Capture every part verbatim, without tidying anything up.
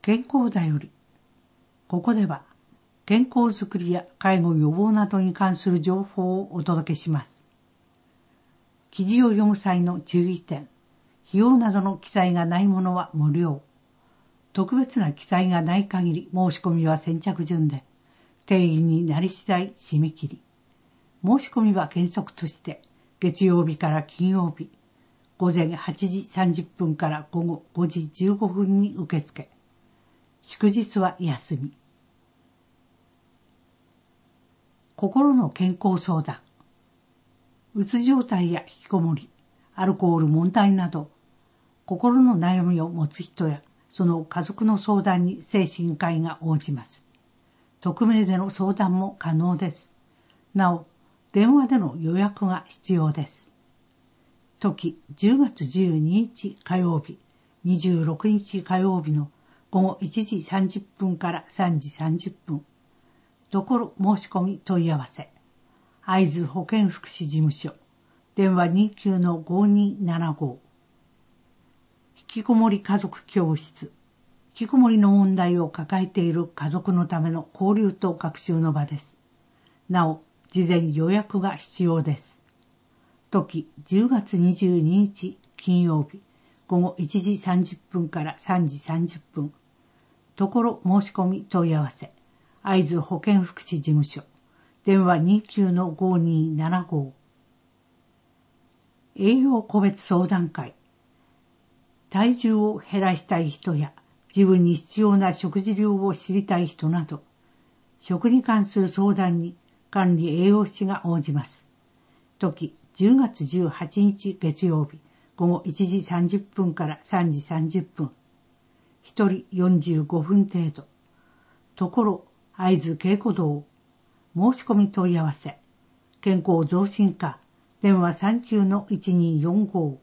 健康だより。ここでは健康づくりや介護予防などに関する情報をお届けします。記事を読む際の注意点、費用などの記載がないものは無料。特別な記載がない限り申し込みは先着順で、定員になり次第締め切り。申し込みは原則として月曜日から金曜日、午前はちじさんじゅっぷんから午後ごじじゅうごふんに受け付け、祝日は休み。心の健康相談。うつ状態や引きこもり、アルコール問題など、心の悩みを持つ人やその家族の相談に精神科医が応じます。匿名での相談も可能です。なお、電話での予約が必要です。時じゅうがつじゅうににち火曜日、にじゅうろくにち火曜日の午後いちじさんじゅっぷんからさんじさんじゅっぷん。ところ申し込み問い合わせ。会津保健福祉事務所。電話 にきゅうのごにーななご。引きこもり家族教室。引きこもりの問題を抱えている家族のための交流と学習の場です。なお、事前予約が必要です。時じゅうがつにじゅうににち金曜日、午後いちじさんじゅっぷんからさんじさんじゅっぷん。ところ申し込み問い合わせ。会津保健福祉事務所。電話 にきゅうのごにーななご。栄養個別相談会。体重を減らしたい人や自分に必要な食事量を知りたい人など、食に関する相談に管理栄養士が応じます。時じゅうがつじゅうはちにち月曜日、午後いちじさんじゅっぷんからさんじさんじゅっぷん。ひとりよんじゅうごふん程度。ところ会津稽古堂。申し込み問い合わせ。健康増進課。電話 さんきゅうのいちにーよんご。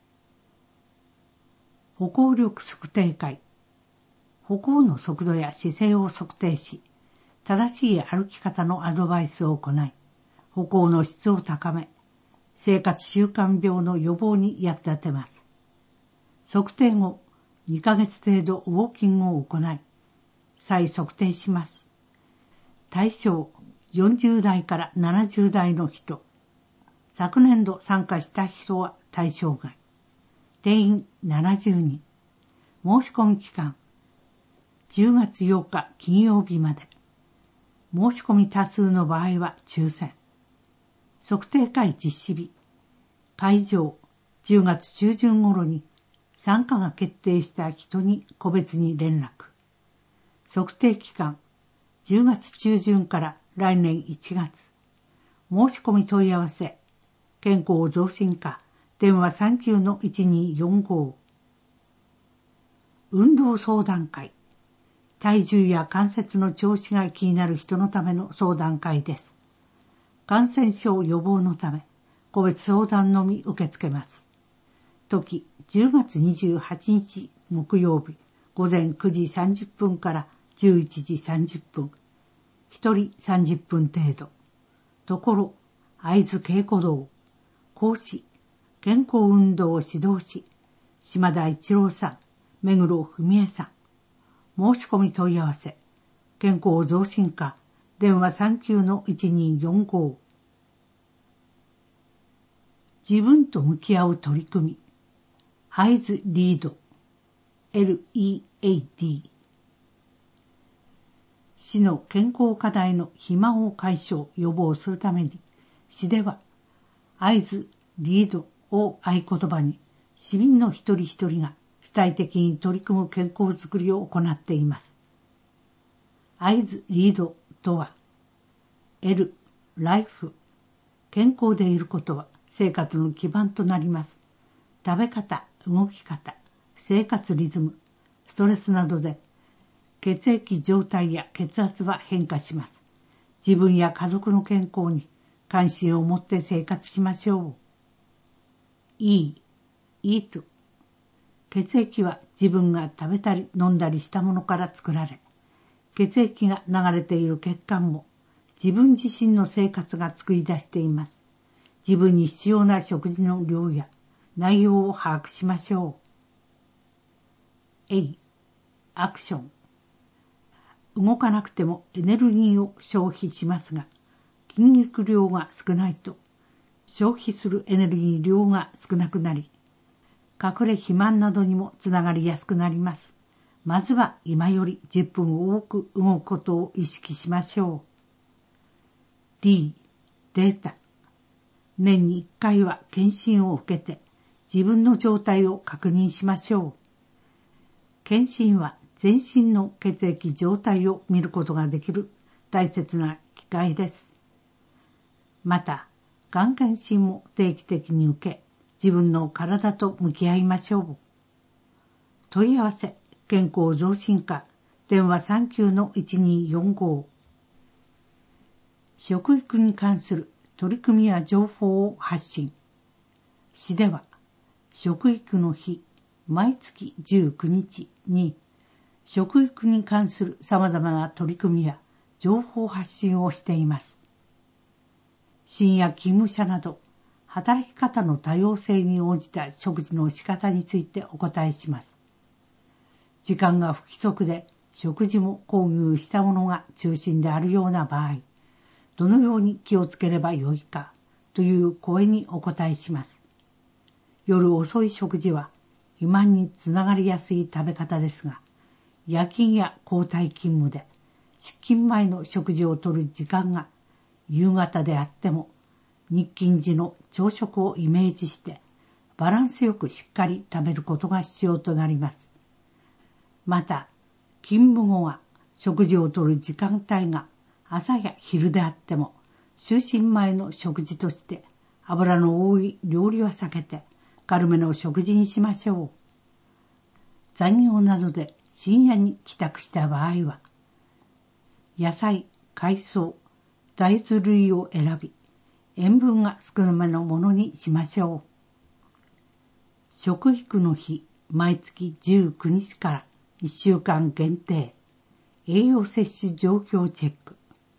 歩行力測定会。歩行の速度や姿勢を測定し、正しい歩き方のアドバイスを行い、歩行の質を高め、生活習慣病の予防に役立てます。測定後、にかげつ程度ウォーキングを行い、再測定します。対象よんじゅうだいからななじゅうだいの人。昨年度参加した人は対象外。定員ななじゅうにん。申し込み期間じゅうがつようか金曜日まで。申し込み多数の場合は抽選。測定会実施日。会場じゅうがつちゅうじゅん頃に参加が決定した人に個別に連絡。測定期間じゅうがつちゅうじゅんから来年いちがつ。申し込み問い合わせ。健康増進課。電話 さんきゅうのいちにーよんご。運動相談会。体重や関節の調子が気になる人のための相談会です。感染症予防のため、個別相談のみ受け付けます。時、じゅうがつにじゅうはちにち木曜日、午前くじさんじゅっぷんからじゅういちじさんじゅっぷん。一人さんじゅっぷん程度。ところ、会津稽古堂。講師、健康運動指導士、島田一郎さん、目黒文江さん。申し込み問い合わせ。健康増進課。電話 さんきゅうのいちにーよんご。自分と向き合う取り組み。会津リード。エルイーエーディー。市の健康課題の肥満を解消、予防するために、市では、会津リードを合言葉に、市民の一人一人が主体的に取り組む健康づくりを行っています。会津リードとは、L、ライフ、健康でいることは生活の基盤となります。食べ方、動き方、生活リズム、ストレスなどで、血液状態や血圧は変化します。自分や家族の健康に関心を持って生活しましょう。E、Eat。血液は自分が食べたり飲んだりしたものから作られ、血液が流れている血管も自分自身の生活が作り出しています。自分に必要な食事の量や内容を把握しましょう。A、 アクション。動かなくてもエネルギーを消費しますが、筋肉量が少ないと消費するエネルギー量が少なくなり、隠れ肥満などにもつながりやすくなります。まずは今よりじゅっぷん多く動くことを意識しましょう。D、データ。年にいっかいは検診を受けて自分の状態を確認しましょう。検診は全身の血液状態を見ることができる大切な機会です。また、がん検診も定期的に受け、自分の体と向き合いましょう。問い合わせ、健康増進課、電話 さんきゅうのいちにーよんご。食育に関する取り組みや情報を発信。市では、食育の日、毎月じゅうくにちに、食育に関する様々な取り組みや情報発信をしています。深夜勤務者など、働き方の多様性に応じた食事の仕方についてお答えします。時間が不規則で食事も購入したものが中心であるような場合、どのように気をつければよいかという声にお答えします。夜遅い食事は肥満につながりやすい食べ方ですが、夜勤や交代勤務で出勤前の食事をとる時間が夕方であっても日勤時の朝食をイメージしてバランスよくしっかり食べることが必要となります。また、勤務後は食事をとる時間帯が朝や昼であっても就寝前の食事として油の多い料理は避けて軽めの食事にしましょう。残業などで深夜に帰宅した場合は、野菜、海藻、大豆類を選び、塩分が少なめのものにしましょう。食育の日、毎月じゅうくにちからいっしゅうかん限定、栄養摂取状況チェック。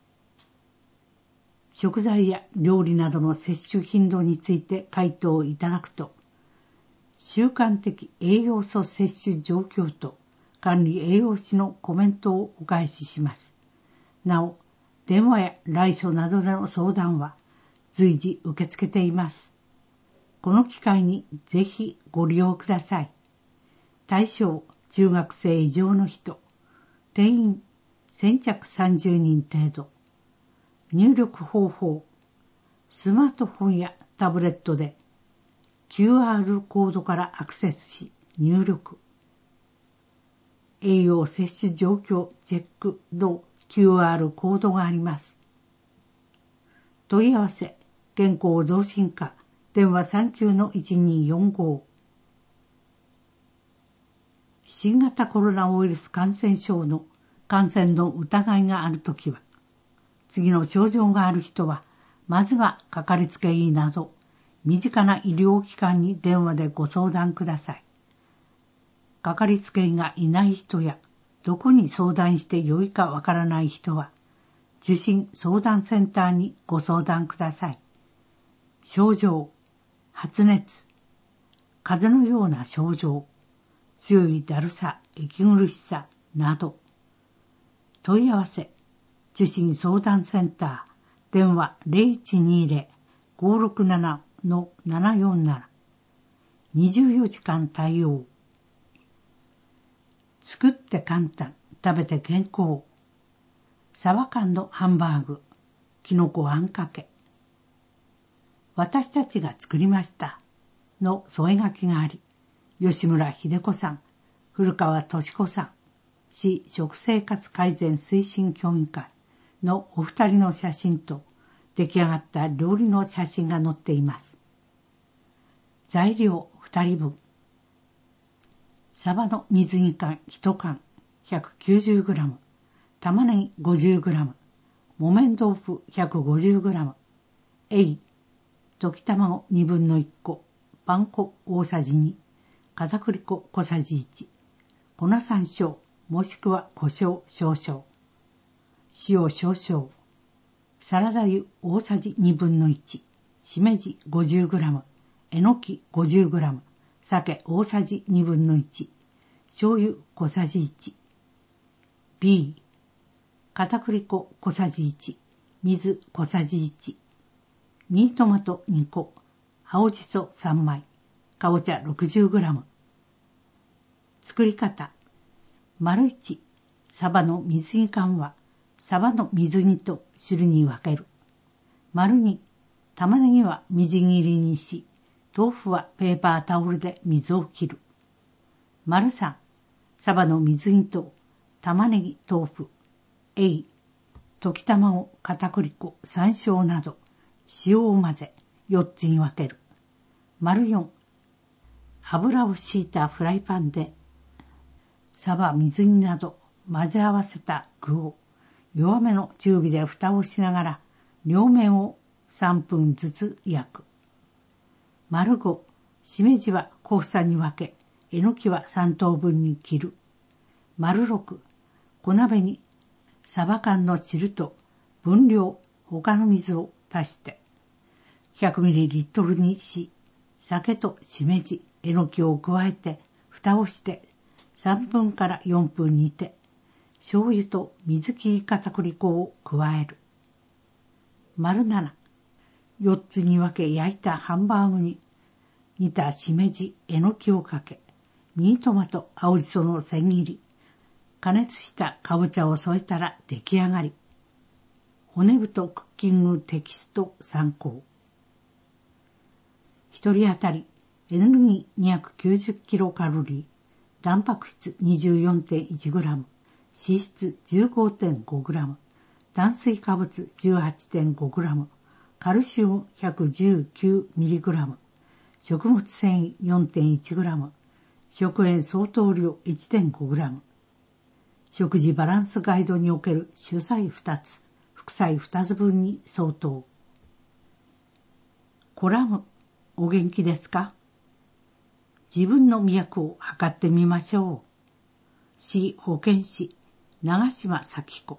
食材や料理などの摂取頻度について回答いただくと、習慣的栄養素摂取状況と管理栄養士のコメントをお返しします。なお、電話や来所などでの相談は随時受け付けています。この機会にぜひご利用ください。対象、中学生以上の人、定員先着さんじゅうにん程度。入力方法、スマートフォンやタブレットで キューアール コードからアクセスし入力。栄養摂取状況チェックの キューアール コードがあります。問い合わせ、健康増進課、電話 さんきゅうのいちにーよんご。新型コロナウイルス感染症の感染の疑いがあるときは、次の症状がある人は、まずはかかりつけ医など、身近な医療機関に電話でご相談ください。かかりつけ医がいない人や、どこに相談してよいかわからない人は、受診相談センターにご相談ください。症状、発熱、風邪のような症状、強いだるさ、息苦しさなど、問い合わせ、受診相談センター、電話 ゼロいちにーゼロ ごーろくなな のななよんなな、にじゅうよじかん対応。作って簡単、食べて健康。サバ缶のハンバーグ、きのこあんかけ。私たちが作りましたの添え書きがあり、吉村秀子さん、古川敏子さん、市食生活改善推進協議会のお二人の写真と出来上がった料理の写真が載っています。材料ふたりぶん。サバの水煮缶いちかん ひゃくきゅうじゅうグラム、玉ねぎ ごじゅうグラム、木綿豆腐 ひゃくごじゅうグラム、エイ、溶き卵にぶんのいっこ、パン粉大さじに、片栗粉小さじいち、粉山椒もしくは胡椒少々、塩少々、サラダ油大さじにぶんのいち、しめじ ごじゅうグラム、えのき ごじゅうグラム、酒大さじにぶんのいち、醤油小さじいち、 B、片栗粉小さじいち、水小さじいち、ミニトマトにこ、青じそさんまい、かぼちゃ ろくじゅうグラム。作り方。丸いち、サバの水煮缶は、サバの水煮と汁に分ける。丸に、玉ねぎはみじん切りにし、豆腐はペーパータオルで水を切る。丸さん、サバの水煮と玉ねぎ、豆腐、えい、溶き卵、片栗粉、山椒など、塩を混ぜ、よっつに分ける。丸よん、油を敷いたフライパンで、サバ、水煮など混ぜ合わせた具を弱めの中火で蓋をしながら両面をさんぷんずつ焼く。丸ご、しめじは小房に分け、えのきはさんとうぶんに切る。丸ろく、小鍋にサバ缶の汁と分量他の水を足してひゃくミリリットル にし、酒としめじ、えのきを加えて蓋をしてさんぷんからよんぷん煮て、醤油と水切り片栗粉を加える。丸なな、よっつに分け焼いたハンバーグに煮たしめじ、えのきをかけ、ミニトマト、青じその千切り、加熱したかぼちゃを添えたら出来上がり。骨太クッキングテキスト参考。一人当たりエネルギー にひゃくきゅうじゅっキロカロリー、タンパク質 にじゅうよんてんいちグラム、脂質 じゅうごてんごグラム、炭水化物 じゅうはちてんごグラム、カルシウム ひゃくじゅうきゅうミリグラム、食物繊維 よんてんいちグラム、食塩相当量 いってんごグラム。食事バランスガイドにおける主菜ふたつ、副菜ふたつぶんに相当。コラム、お元気ですか？自分の脈を測ってみましょう。市保健師、長島咲子。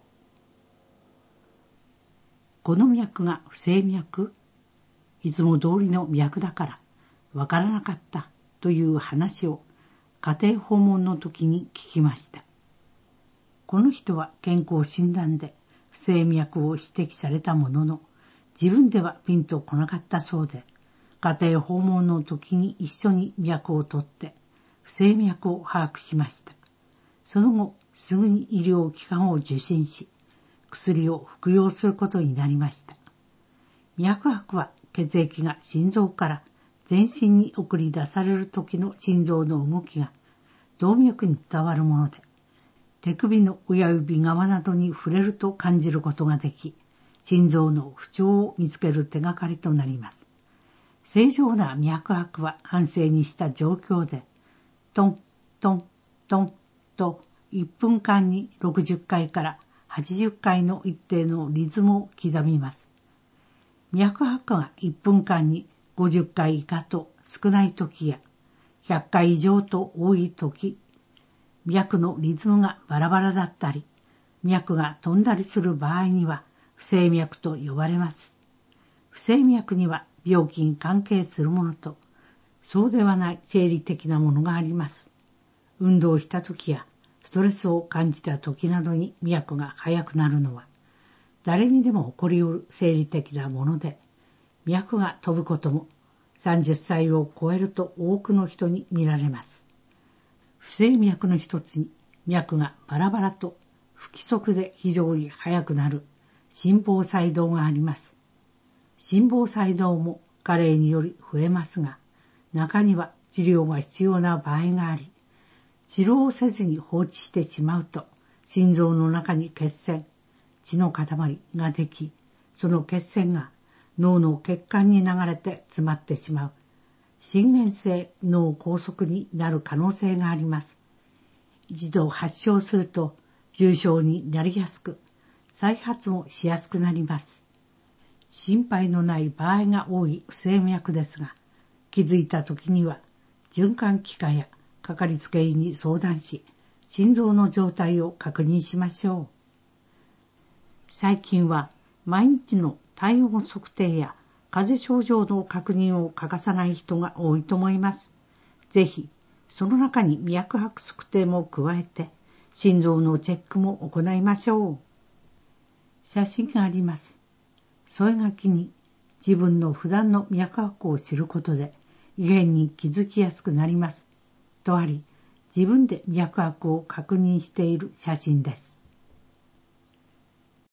この脈が不整脈？いつも通りの脈だからわからなかったという話を家庭訪問の時に聞きました。この人は健康診断で不整脈を指摘されたものの、自分ではピンとこなかったそうで、家庭訪問の時に一緒に脈を取って不整脈を把握しました。その後すぐに医療機関を受診し、薬を服用することになりました。脈拍は血液が心臓から全身に送り出される時の心臓の動きが動脈に伝わるもので、手首の親指側などに触れると感じることができ、心臓の不調を見つける手がかりとなります。正常な脈拍は安静にした状況で、トン、トン、トンといっぷんかんにろくじゅっかいからはちじゅっかいの一定のリズムを刻みます。脈拍がいっぷんかんにごじゅっかい以下と少ないときや、ひゃっかい以上と多いとき、脈のリズムがバラバラだったり、脈が飛んだりする場合には不整脈と呼ばれます。不整脈には病気に関係するものと、そうではない生理的なものがあります。運動したときやストレスを感じたときなどに脈が速くなるのは、誰にでも起こりうる生理的なもので、脈が飛ぶこともさんじゅっさいを超えると多くの人に見られます。不整脈の一つに脈がバラバラと不規則で非常に速くなる心房細動があります。心房細動も加齢により増えますが、中には治療が必要な場合があり、治療をせずに放置してしまうと、心臓の中に血栓、血の塊ができ、その血栓が脳の血管に流れて詰まってしまう、心原性脳梗塞になる可能性があります。一度発症すると重症になりやすく、再発もしやすくなります。心配のない場合が多い不整脈ですが、気づいた時には循環器科やかかりつけ医に相談し、心臓の状態を確認しましょう。最近は毎日の体温測定や風邪症状の確認を欠かさない人が多いと思います。ぜひ、その中に脈拍測定も加えて、 心臓のチェックも行いましょう。写真があります。添え書きに自分の普段の脈拍を知ることで異変に気づきやすくなります。とあり、自分で脈拍を確認している写真です。